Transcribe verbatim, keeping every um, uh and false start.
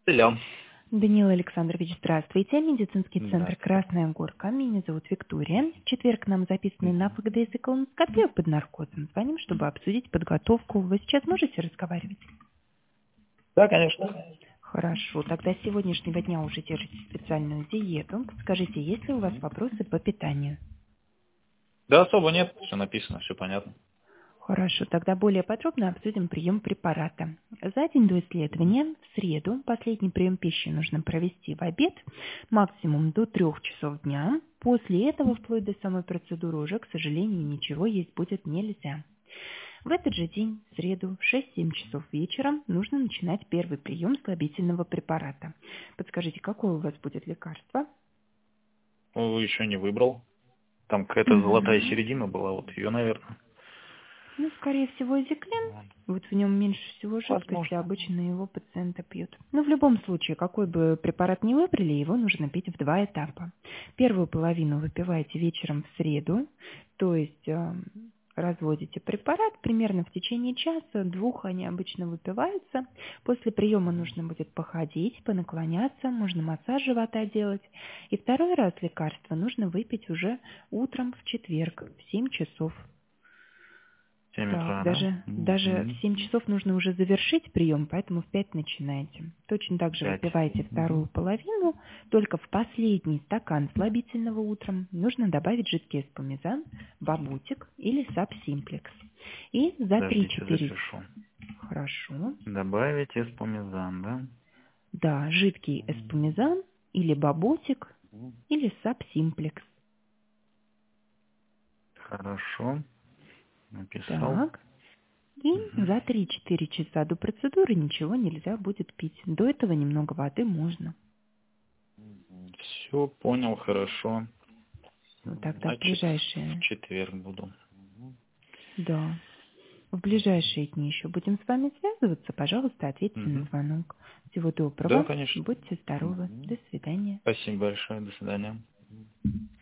Алло. Даниил Александрович, здравствуйте. Медицинский центр Здравствуйте. «Красная горка». Меня зовут Виктория. В четверг нам записаны на Мгм. ФГДС и колоноскопию под наркозом. Звоним, чтобы обсудить подготовку. Вы сейчас можете разговаривать? Да, конечно. Хорошо. Тогда с сегодняшнего дня уже держите специальную диету. Скажите, есть ли у вас Мгм. вопросы по питанию? Да, особо нет. Все написано, все понятно. Хорошо, тогда более подробно обсудим прием препарата. За день до Мгм. исследования, в среду, последний прием пищи нужно провести в обед, максимум до трех часов дня. После этого, вплоть до самой процедуры, уже, к сожалению, ничего есть будет нельзя. В этот же день, в среду, в шесть-семь часов вечера, нужно начинать первый прием слабительного препарата. Подскажите, какое у вас будет лекарство? Ну, еще не выбрал. Там какая-то золотая Мгм. середина была, вот ее, наверное. Ну, скорее всего, эзиклин. Вот в нем меньше всего жидкости, Возможно. обычно его пациенты пьют. Но в любом случае, какой бы препарат ни выбрали, его нужно пить в два этапа. Первую половину выпиваете вечером в среду, то есть э, разводите препарат примерно в течение часа-двух они обычно выпиваются. После приема нужно будет походить, понаклоняться, можно массаж живота делать. И второй раз лекарство нужно выпить уже утром в четверг в семь часов. семь Так, утра, да? даже, даже Мгм. в семь часов нужно уже завершить прием, поэтому в пять начинаете. Точно так же Пять. выпиваете Мгм. вторую половину, только в последний стакан слабительного утром нужно добавить жидкий эспумизан, бабутик или сабсимплекс. И за Подождите, три-четыре... запишу. Хорошо. Добавить эспумизан, да? Да, жидкий эспумизан или бабутик Мгм. или сабсимплекс. Хорошо. Написал. Так. И Угу. за три-четыре часа до процедуры ничего нельзя будет пить. До этого немного воды можно. Все понял, хорошо. Ну, тогда в Значит, в ближайшие, четверг буду. да, в ближайшие дни еще будем с вами связываться. Пожалуйста, ответьте на Угу. звонок. Всего Да, доброго. конечно. Будьте здоровы. Мгм. До свидания. Спасибо большое. До свидания.